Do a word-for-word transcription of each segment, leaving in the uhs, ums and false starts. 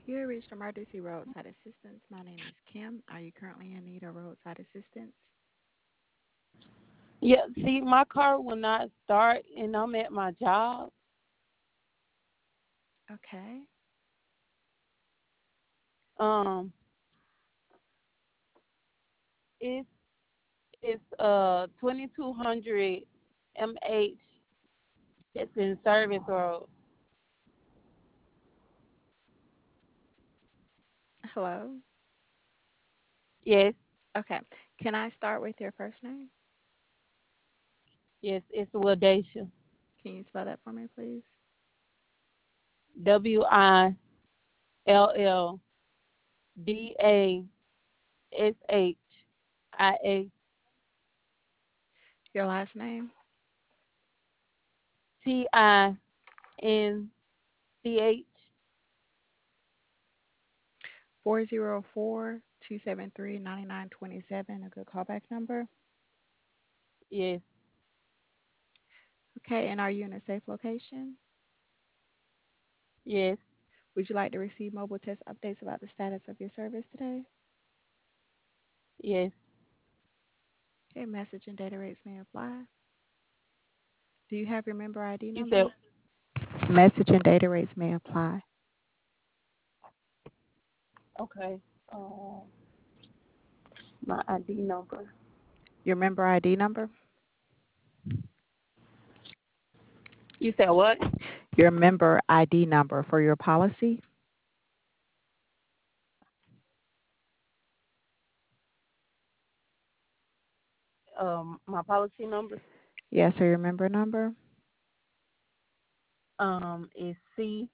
You have reached emergency roadside assistance. My name is Kim. Are you currently in need of roadside assistance? Yeah, see, my car will not start, and I'm at my job. Okay. Um, it's it's uh twenty two hundred M H. It's in Service Road. Hello. Yes, Okay. Can I start with your first name? yes, it's Wildation. Can you spell that for me, please? W I L L D A S H I A Your last name? T I N C H. four zero four, two seven three, nine nine two seven, a good callback number. Yes, Okay. And are you in a safe location? yes, Would you like to receive mobile test updates about the status of your service today? yes. Okay. Message and data rates may apply. Do you have your member I D You said number? Message and data rates may apply. okay. Um, my I D number. Your member I D number? You said what? Your member I D number for your policy? Um, my policy number. Yes, or your member number? Um, is C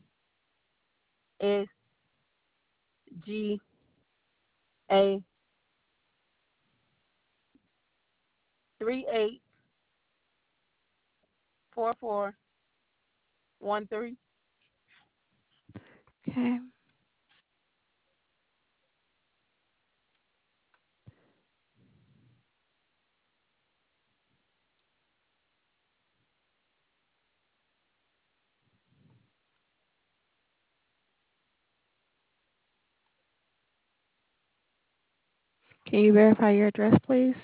S G A three eight four four one three. Okay. Can you verify your address, please?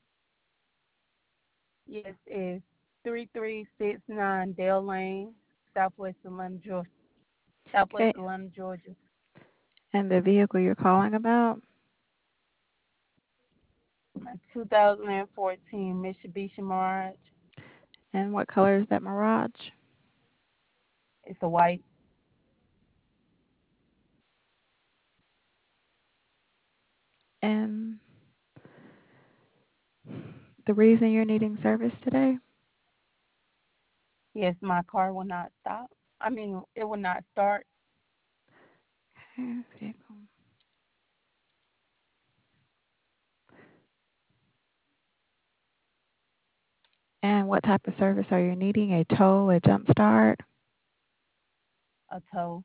Yes, is three three six nine Dale Lane, Southwest Atlanta, Georgia. Southwest Okay. Atlanta, Georgia. And the vehicle you're calling about? A two thousand fourteen Mitsubishi Mirage. And what color is that Mirage? It's a white. And the reason you're needing service today? Yes, my car will not stop. I mean, it will not start. Okay, vehicle. And what type of service are you needing? A tow, a jump start? A tow.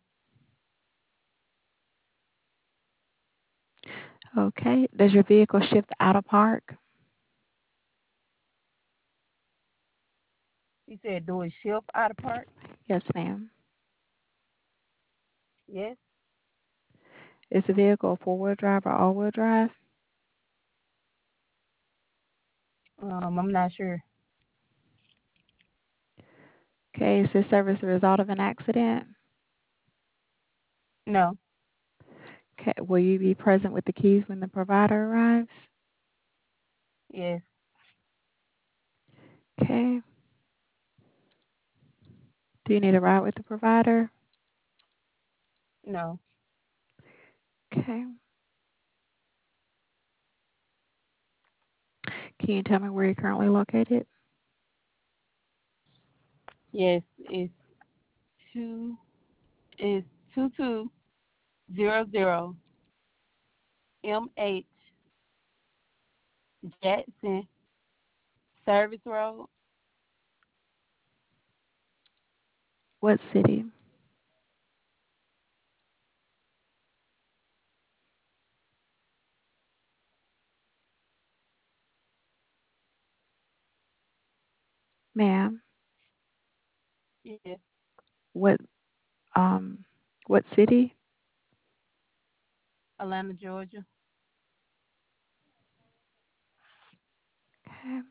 Okay. Does your vehicle shift out of park? You said do it shift out of park? Yes, ma'am. Yes. Is the vehicle four-wheel drive or all-wheel drive? Um, I'm not sure. Okay. Is this service the result of an accident? No. Okay. Will you be present with the keys when the provider arrives? Yes. Okay. Do you need a ride with the provider? No. Okay. Can you tell me where you're currently located? Yes. It's two. It's two two zero zero M H Jackson Service Road, What city? Ma'am, yes, what um what city? Atlanta, Georgia. Okay.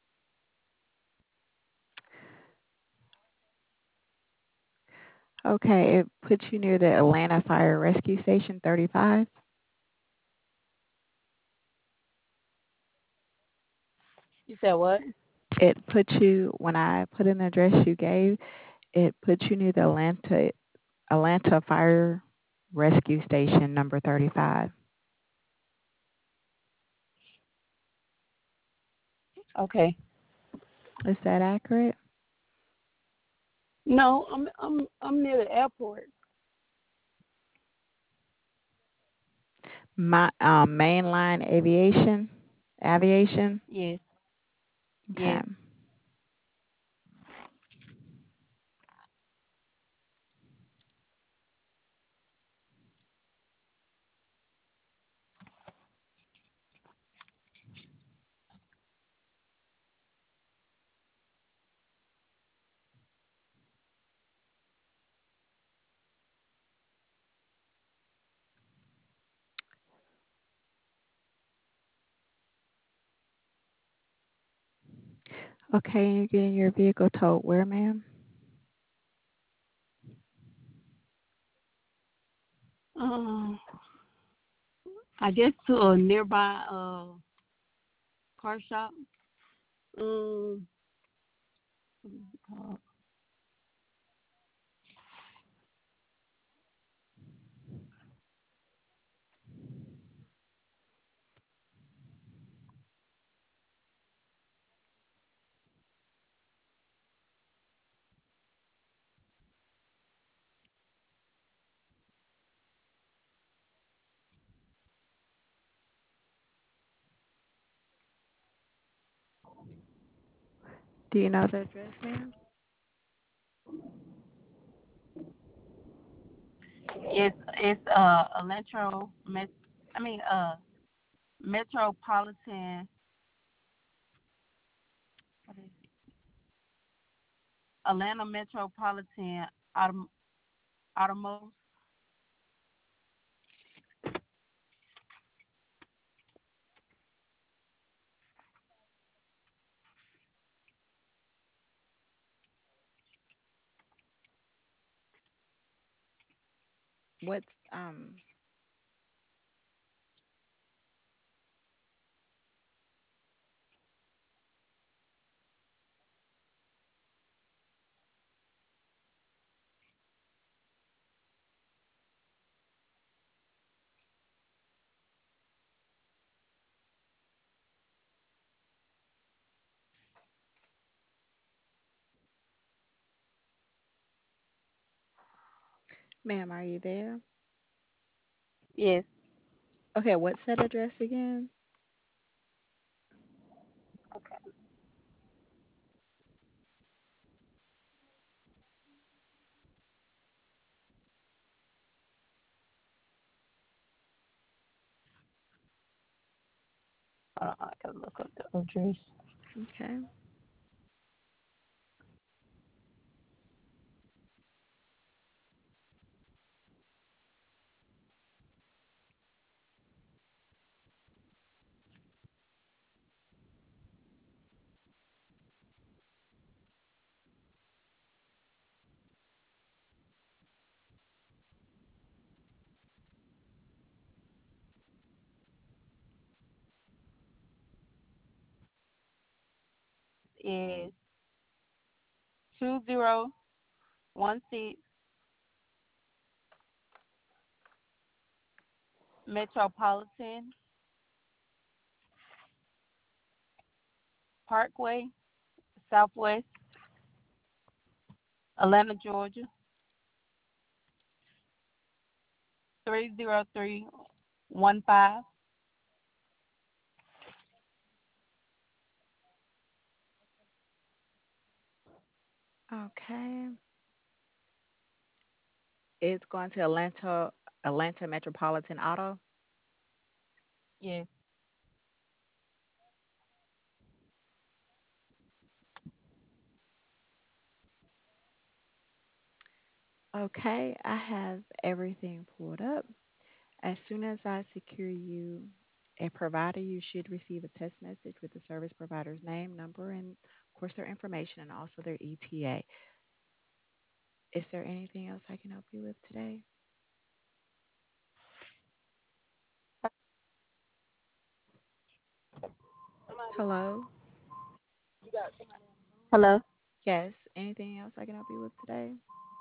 Okay, it puts you near the Atlanta Fire Rescue Station thirty-five. You said what? It puts you, when I put in the address you gave, it puts you near the Atlanta Atlanta Fire Rescue Station number thirty-five. Okay. Is that accurate? No, I'm I'm I'm near the airport. My um, mainline aviation, aviation. Yes. Okay. Yes. Okay, you're getting your vehicle towed where, ma'am? Um, I guess to a nearby uh car shop. Um, what is it called? Do you know the address, ma'am? It's it's uh Electro Met. I mean uh Metropolitan. What is it? Atlanta Metropolitan Autom- Automotive. What's um ma'am, are you there? Yes. Okay, what's that address again? Okay. Hold on, I gotta look up the address. Okay. Is two zero one six Metropolitan Parkway, Southwest Atlanta, Georgia three zero three one five. Okay. It's going to Atlanta Atlanta Metropolitan Auto. Yes. Okay, I have everything pulled up. As soon as I secure you a provider, you should receive a text message with the service provider's name, number, and of course their information and also their E T A. Is there anything else I can help you with today? Hello? Hello. Yes. Anything else I can help you with today?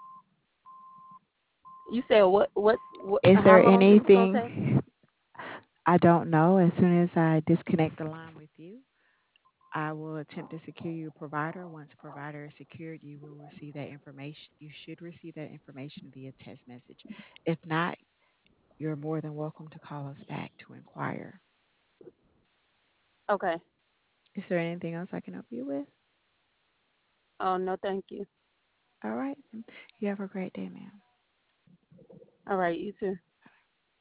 You said what? What? What? Is How there long this is gonna take? anything I don't know? As soon as I disconnect the line with you, I will attempt to secure you a provider. Once a provider is secured, you will receive that information. You should receive that information via text message. If not, you're more than welcome to call us back to inquire. Okay. Is there anything else I can help you with? Oh no, thank you. All right. You have a great day, ma'am. All right, you too.